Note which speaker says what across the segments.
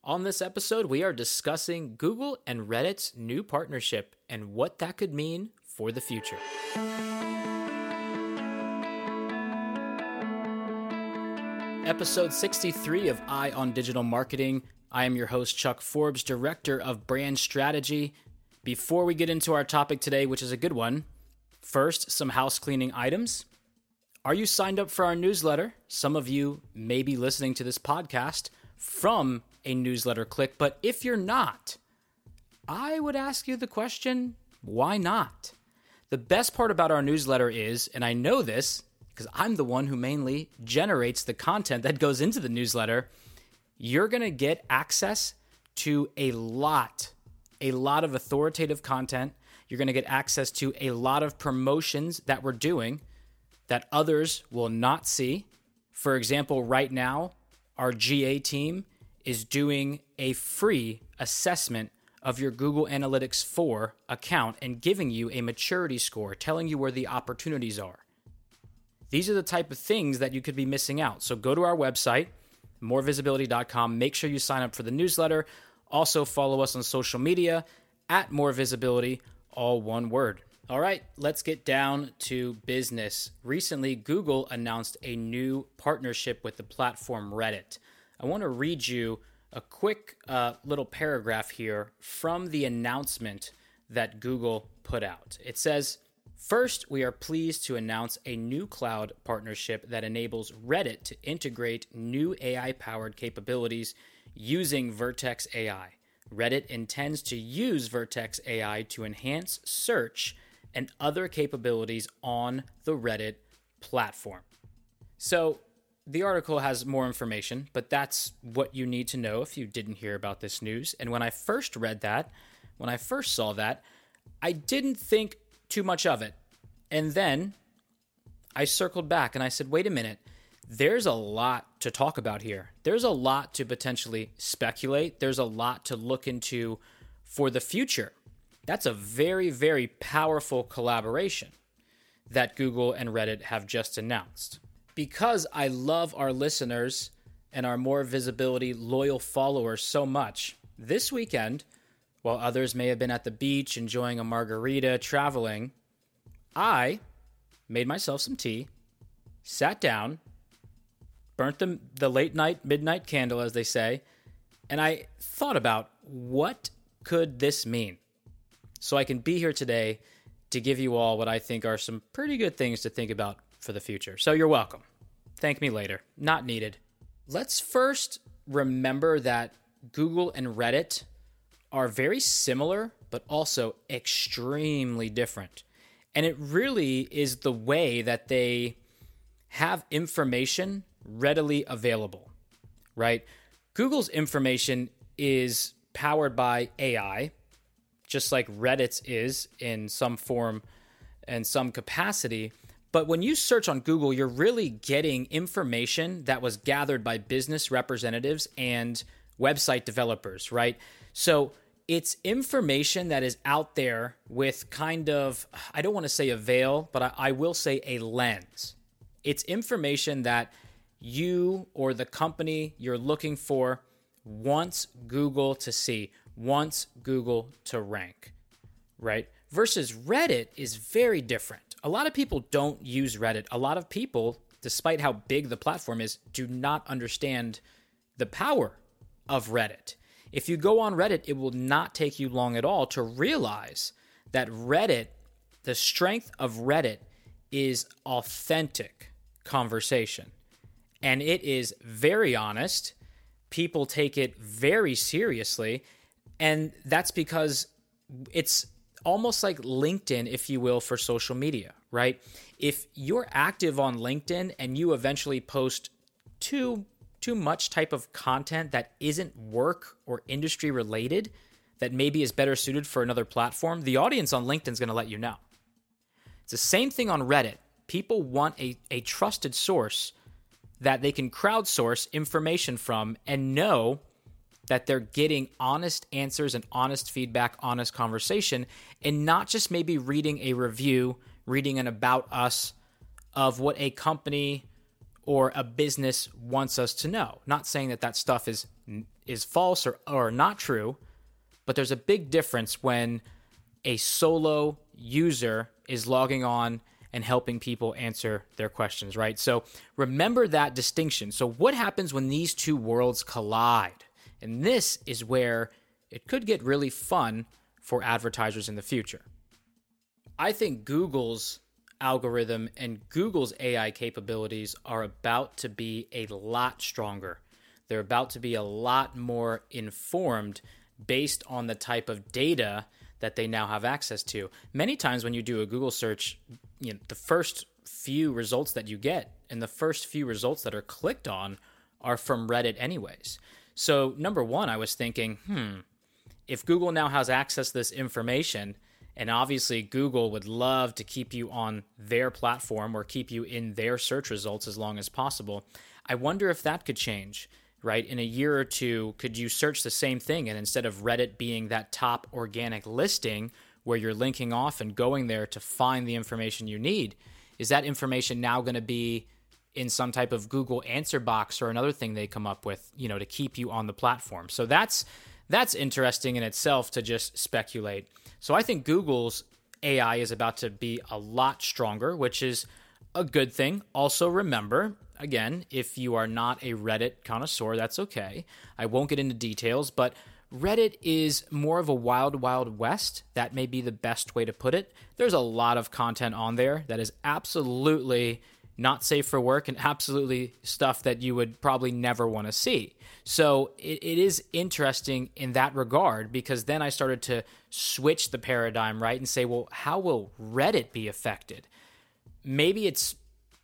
Speaker 1: On this episode, we are discussing Google and Reddit's new partnership and what that could mean for the future. Episode 63 of Eye on Digital Marketing. I am your host, Chuck Forbes, Director of Brand Strategy. Before we get into our topic today, which is a good one, first, some house cleaning items. Are you signed up for our newsletter? Some of you may be listening to this podcast from a newsletter click, but if you're not, I would ask you the question, why not? The best part about our newsletter is, and I know this because I'm the one who mainly generates the content that goes into the newsletter, you're going to get access to a lot of authoritative content. You're going to get access to a lot of promotions that we're doing that others will not see. For example, right now, our GA team is doing a free assessment of your Google Analytics 4 account and giving you a maturity score, telling you where the opportunities are. These are the type of things that you could be missing out. So go to our website, morevisibility.com. Make sure you sign up for the newsletter. Also follow us on social media at morevisibility, all one word. All right, let's get down to business. Recently, Google announced a new partnership with the platform Reddit. I want to read you a quick little paragraph here from the announcement that Google put out. It says, "First, we are pleased to announce a new cloud partnership that enables Reddit to integrate new AI-powered capabilities using Vertex AI. Reddit intends to use Vertex AI to enhance search and other capabilities on the Reddit platform." So the article has more information, but that's what you need to know if you didn't hear about this news. And when I first read that, when I first saw that, I didn't think too much of it. And then I circled back and I said, wait a minute, there's a lot to talk about here. There's a lot to potentially speculate. There's a lot to look into for the future. That's a very, very powerful collaboration that Google and Reddit have just announced. Because I love our listeners and our More Visibility loyal followers so much, this weekend, while others may have been at the beach enjoying a margarita, traveling, I made myself some tea, sat down, burnt the late night, midnight candle, as they say, and I thought about what could this mean? So I can be here today to give you all what I think are some pretty good things to think about for the future. So you're welcome. Thank me later. Not needed. Let's first remember that Google and Reddit are very similar, but also extremely different. And it really is the way that they have information readily available, right? Google's information is powered by AI, just like Reddit's is in some form and some capacity. But when you search on Google, you're really getting information that was gathered by business representatives and website developers, right? So it's information that is out there with kind of, I don't want to say a veil, but I will say a lens. It's information that you or the company you're looking for wants Google to see, wants Google to rank, right? Versus Reddit is very different. A lot of people don't use Reddit. A lot of people, despite how big the platform is, do not understand the power of Reddit. If you go on Reddit, it will not take you long at all to realize that Reddit, the strength of Reddit is authentic conversation. And it is very honest. People take it very seriously. And that's because it's almost like LinkedIn, if you will, for social media, right? If you're active on LinkedIn and you eventually post too much type of content that isn't work or industry related, that maybe is better suited for another platform, the audience on LinkedIn is going to let you know. It's the same thing on Reddit. People want a trusted source that they can crowdsource information from and know that they're getting honest answers and honest feedback, honest conversation, and not just maybe reading a review, reading an about us of what a company or a business wants us to know. Not saying that that stuff is false or not true, but there's a big difference when a solo user is logging on and helping people answer their questions, right? So remember that distinction. So what happens when these two worlds collide? And this is where it could get really fun for advertisers in the future. I think Google's algorithm and Google's AI capabilities are about to be a lot stronger. They're about to be a lot more informed based on the type of data that they now have access to. Many times when you do a Google search, the first few results that you get and the first few results that are clicked on are from Reddit anyways. So number one, I was thinking, if Google now has access to this information, and obviously Google would love to keep you on their platform or keep you in their search results as long as possible, I wonder if that could change, right? In a year or two, could you search the same thing, and instead of Reddit being that top organic listing where you're linking off and going there to find the information you need, is that information now going to be in some type of Google answer box or another thing they come up with, to keep you on the platform? So that's interesting in itself to just speculate. So I think Google's AI is about to be a lot stronger, which is a good thing. Also remember, again, if you are not a Reddit connoisseur, that's okay. I won't get into details, but Reddit is more of a wild, wild west. That may be the best way to put it. There's a lot of content on there that is absolutely not safe for work and absolutely stuff that you would probably never want to see. So it is interesting in that regard, because then I started to switch the paradigm, right, and say, well, how will Reddit be affected? Maybe it's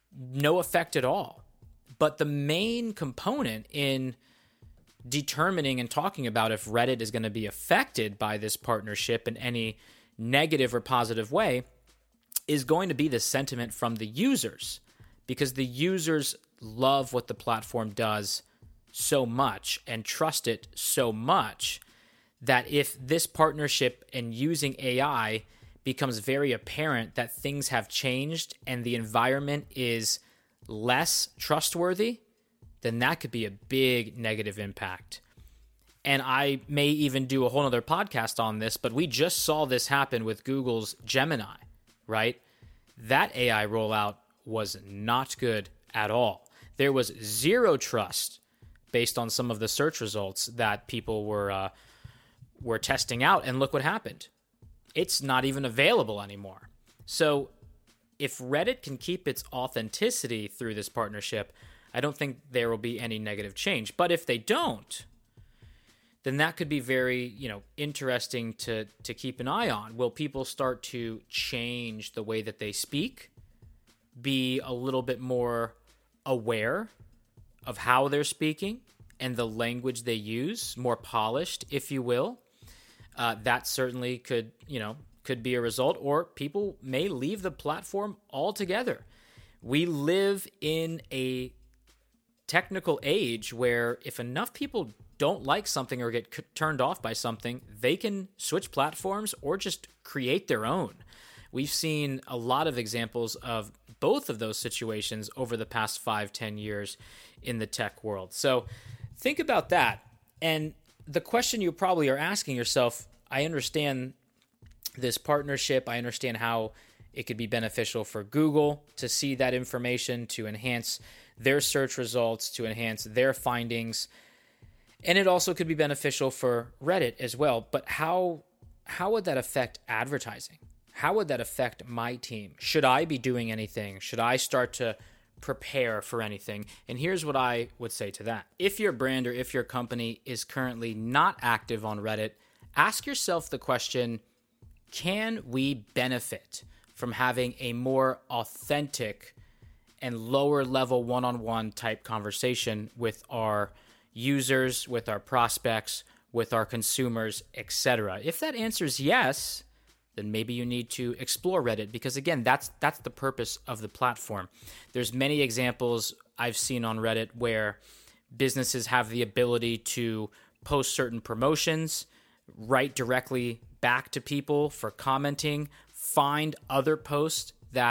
Speaker 1: no effect at all. But the main component in determining and talking about if Reddit is going to be affected by this partnership in any negative or positive way is going to be the sentiment from the users, because the users love what the platform does so much and trust it so much that if this partnership and using AI becomes very apparent that things have changed and the environment is less trustworthy, then that could be a big negative impact. And I may even do a whole other podcast on this, but we just saw this happen with Google's Gemini, right? That AI rollout was not good at all. There was zero trust based on some of the search results that people were testing out, and look what happened. It's not even available anymore. So if Reddit can keep its authenticity through this partnership, I don't think there will be any negative change. But if they don't, then that could be very, interesting to keep an eye on. Will people start to change the way that they speak, be a little bit more aware of how they're speaking and the language they use, more polished, if you will? That certainly could be a result, or people may leave the platform altogether. We live in a technical age where if enough people don't like something or get turned off by something, they can switch platforms or just create their own. We've seen a lot of examples of both of those situations over the past 5-10 years in the tech world. So think about that. And the question you probably are asking yourself, I understand this partnership. I understand how it could be beneficial for Google to see that information, to enhance their search results, to enhance their findings. And it also could be beneficial for Reddit as well. But how would that affect advertising? How would that affect my team? Should I be doing anything? Should I start to prepare for anything? And here's what I would say to that. If your brand or if your company is currently not active on Reddit, ask yourself the question, can we benefit from having a more authentic and lower level one-on-one type conversation with our users, with our prospects, with our consumers, etc.? If that answer is yes, then maybe you need to explore Reddit, because again, that's the purpose of the platform. There's many examples I've seen on Reddit where businesses have the ability to post certain promotions, write directly back to people for commenting, find other posts that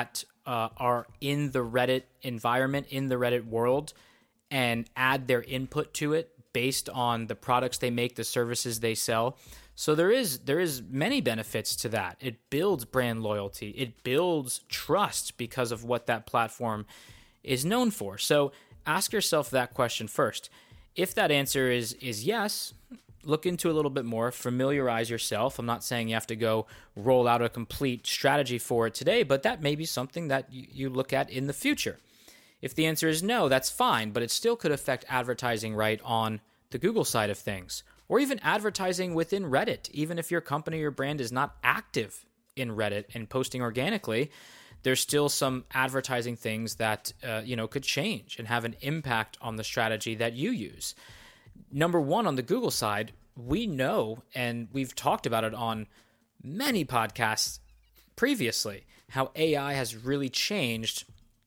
Speaker 1: are in the Reddit environment, in the Reddit world, and add their input to it based on the products they make, the services they sell. So there is many benefits to that. It builds brand loyalty. It builds trust because of what that platform is known for. So ask yourself that question first. If that answer is yes, look into a little bit more, familiarize yourself. I'm not saying you have to go roll out a complete strategy for it today, but that may be something that you look at in the future. If the answer is no, that's fine, but it still could affect advertising right on the Google side of things, or even advertising within Reddit. Even if your company or brand is not active in Reddit and posting organically, there's still some advertising things that could change and have an impact on the strategy that you use. Number one, on the Google side, we know, and we've talked about it on many podcasts previously, how AI has really changed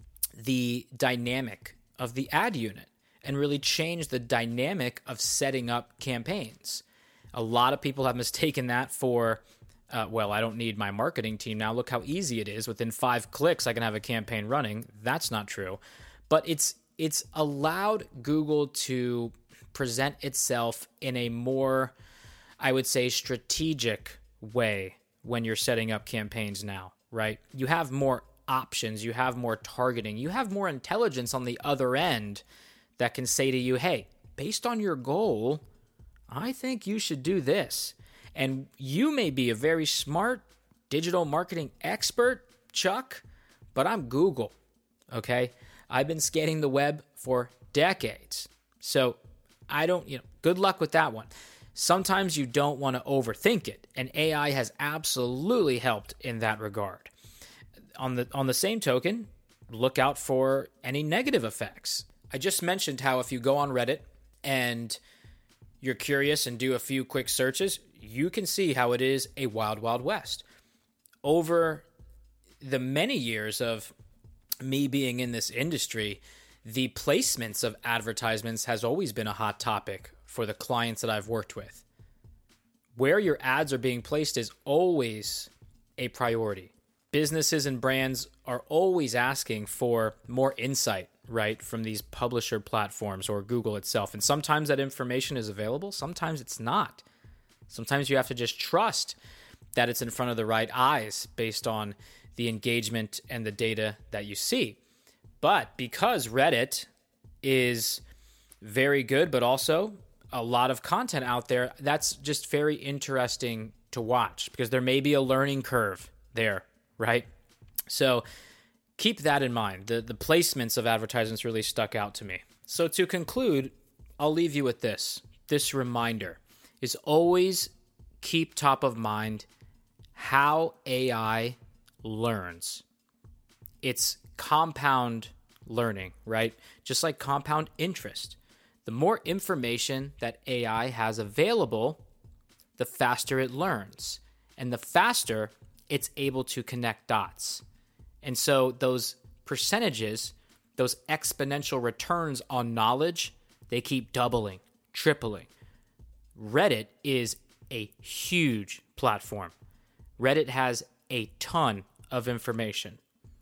Speaker 1: the dynamic of the ad unit and really changed the dynamic of setting up campaigns. A lot of people have mistaken that for, I don't need my marketing team now. Look how easy it is. Within 5 clicks, I can have a campaign running. That's not true. But it's allowed Google to present itself in a more, I would say, strategic way when you're setting up campaigns now, right? You have more options, you have more targeting, you have more intelligence on the other end that can say to you, hey, based on your goal, I think you should do this. And you may be a very smart digital marketing expert, Chuck, but I'm Google, okay? I've been scanning the web for decades. So good luck with that one. Sometimes you don't want to overthink it, and AI has absolutely helped in that regard. On the same token, look out for any negative effects. I just mentioned how if you go on Reddit and you're curious and do a few quick searches, you can see how it is a wild, wild west. Over the many years of me being in this industry, the placements of advertisements has always been a hot topic for the clients that I've worked with. Where your ads are being placed is always a priority. Businesses and brands are always asking for more insight, right, from these publisher platforms or Google itself. And sometimes that information is available, sometimes it's not. Sometimes you have to just trust that it's in front of the right eyes based on the engagement and the data that you see. But because Reddit is very good, but also a lot of content out there, that's just very interesting to watch because there may be a learning curve there, right? So keep that in mind. The placements of advertisements really stuck out to me. So to conclude, I'll leave you with this reminder is always keep top of mind how AI learns. It's compound learning, right? Just like compound interest. The more information that AI has available, the faster it learns. And the faster it's able to connect dots. And so those percentages, those exponential returns on knowledge, they keep doubling, tripling. Reddit is a huge platform. Reddit has a ton of information.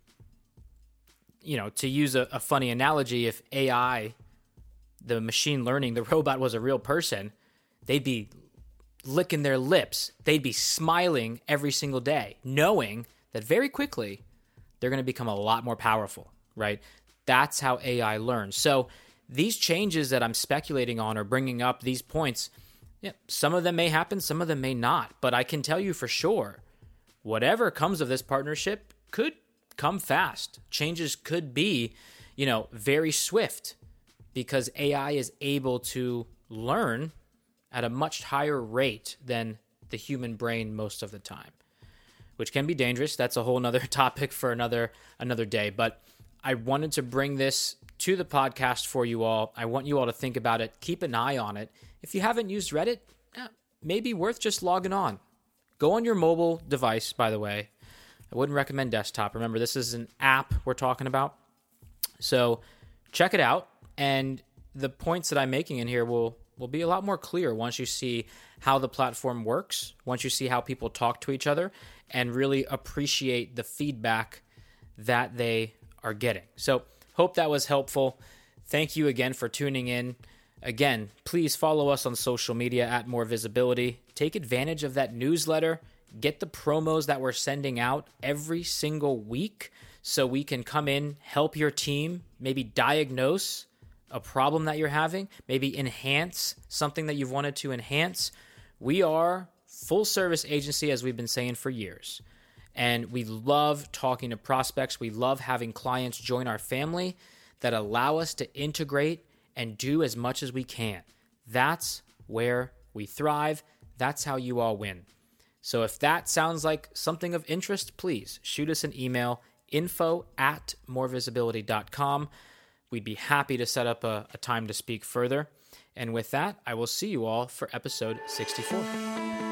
Speaker 1: To use a funny analogy, if AI, the machine learning, the robot was a real person, they'd be licking their lips. They'd be smiling every single day, knowing that very quickly they're going to become a lot more powerful, right? That's how AI learns. So these changes that I'm speculating on or bringing up, these points, some of them may happen, some of them may not. But I can tell you for sure, whatever comes of this partnership could come fast. Changes could be, very swift because AI is able to learn at a much higher rate than the human brain most of the time, which can be dangerous. That's a whole nother topic for another day. But I wanted to bring this to the podcast for you all. I want you all to think about it. Keep an eye on it. If you haven't used Reddit, maybe worth just logging on. Go on your mobile device, by the way. I wouldn't recommend desktop. Remember, this is an app we're talking about. So check it out. And the points that I'm making in here will be a lot more clear once you see how the platform works, once you see how people talk to each other, and really appreciate the feedback that they are getting. So hope that was helpful. Thank you again for tuning in. Again, please follow us on social media at More Visibility. Take advantage of that newsletter. Get the promos that we're sending out every single week so we can come in, help your team, maybe diagnose a problem that you're having, maybe enhance something that you've wanted to enhance. We are full service agency, as we've been saying for years. And we love talking to prospects. We love having clients join our family that allow us to integrate and do as much as we can. That's where we thrive. That's how you all win. So if that sounds like something of interest, please shoot us an email, info@morevisibility.com. We'd be happy to set up a time to speak further. And with that, I will see you all for episode 64.